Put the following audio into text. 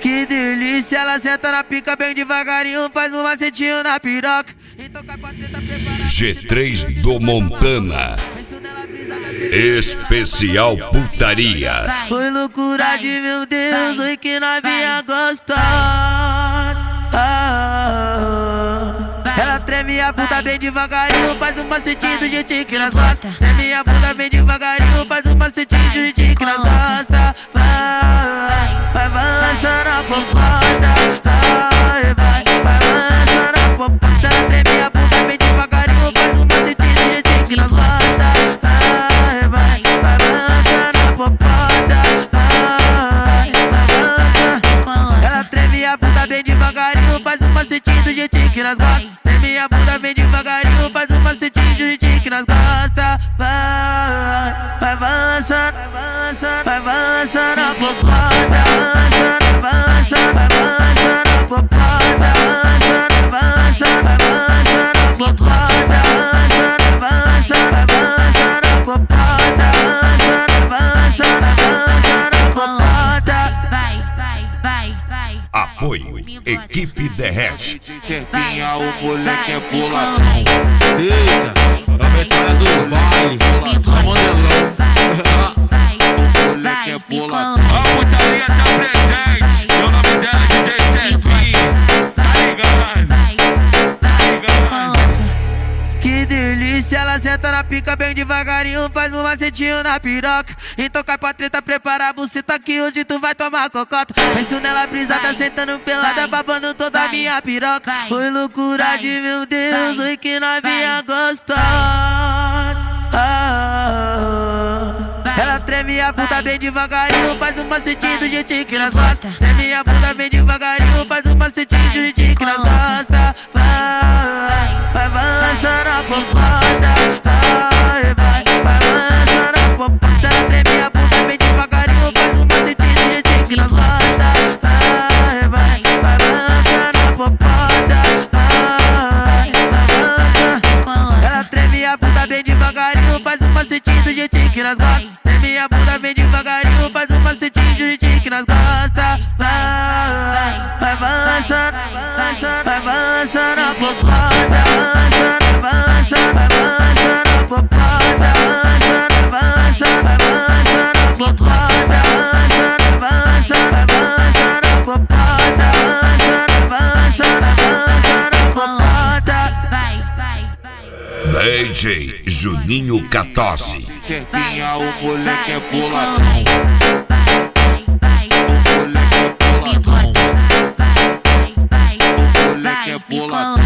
Que delícia, ela senta na pica bem devagarinho, faz um macetinho na piroca. Então cai pra treta, prepara. G3 do Montana. Especial putaria. Foi loucura de meu Deus, oi que novinha gostosa. Ela treme a bunda bem devagarinho, faz um macetinho do jeitinho que nós gosta. Treme a bunda bem devagarinho, faz um macetinho do jeitinho que nós gosta. Vai balançando a popota, vai balançando a popota. Ela treme a bunda bem devagarinho, faz um macetinho do jeitinho que nós gosta. Vai balançando a popota, ela treme a bunda bem devagarinho, faz um macetinho do jeitinho que nós gosta. Treme a bunda bem devagarinho, faz um macetinho do jeitinho que nós gosta. Vai balançando, vai balançando a popota, vai balançando a popota, vai balançando a popota, vai balançando a popota, vai balançando. Apoio Equipe Derrete. Serpinha, o moleque é boladão. Eita, a metralha do baile, só modelão. O moleque é boladão. A putaria tá presente, e o nome dela é DJ Serpinha. Tá ligado? Tá ligado? Que delícia, ela senta na pica bem devagarinho, faz um macetinho na piroca. Então cai pra treta, prepara a buceta que hoje tu vai tomar cocota. Penso nela brisada, sentando pelada, babando toda a minha piroca. Foi loucura de meu Deus, oi que novinha gostosa. Ela treme a bunda bem devagarinho, faz um macetinho do jeitinho que nós gosta. Treme a bunda bem devagarinho, faz um macetinho do jeitinho que nós gosta. Vai balançando a popota, vai balançando a popota. Ela treme a bunda bem devagarinho, faz um macetinho do jeitinho que nós gosta. Vai balançando a popota, ela treme a bunda bem devagarinho, faz um macetinho do jeitinho que nós gosta. Treme a bunda bem devagarinho, faz um macetinho do jeitinho que nós gosta. Vai balançando, vai balançando a popota, vai balançando a popota, vai balançando a popota, vai balançando a popota, vai balançando a popota. DJ Juninho 14. Serpinha, o moleque é boladão. O moleque é boladão. O moleque é boladão.